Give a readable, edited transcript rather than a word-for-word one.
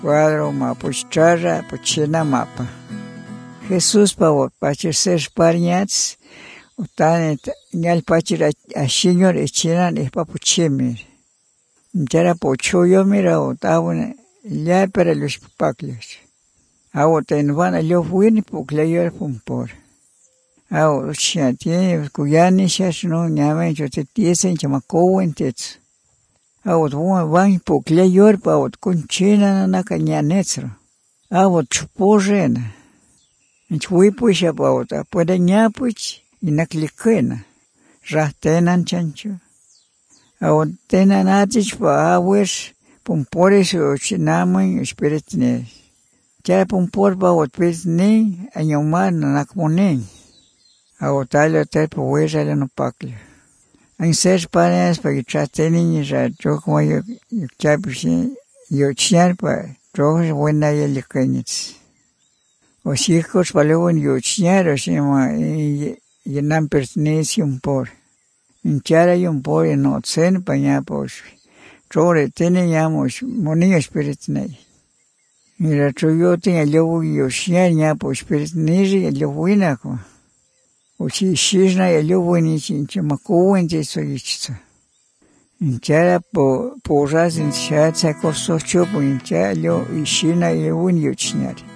cuadro mapuchara puchina mapa. Jesús pavot pacheser parñats utane ñal pachira ashiñor echinan espapuchimir. Mchara pochuyo mira otawne ya para los papakles. Awoten van a lo win pukleyor pumpor. Awo tiene kuyani shash no ñamen chote tiesen chamakowentet. Awot van pukleyor pa awot kunchina na kañanetsro. Awot chupojena. Chwipuisha pa awot puede ñapuch inaklikena. Rahtenan chancho. Awot tenan atich pa awesh pumpores o chinamen espiritne. Chara pumpor pa awot pesni añomar nakmonen. Agotallo te puweza le no pakle. En ser panes pa que trateni ni ra yo como yo chapushi yo chiar pa rojo buena ya le kenyits. O hijos pa luego yo chiar o se ma y nan pertenece un por. En chara y un por en otsen pa ya pues. Rojo tiene yamos monía espiritnei. Mira yo tenga yo chiar ya pues espiritnei yo buena ko. Uchi shishna yo bueni chincha makuwenje soyichsa. Inchara po ras in chat sa kosocho po incha yo ishina yo bueni yo chinyari.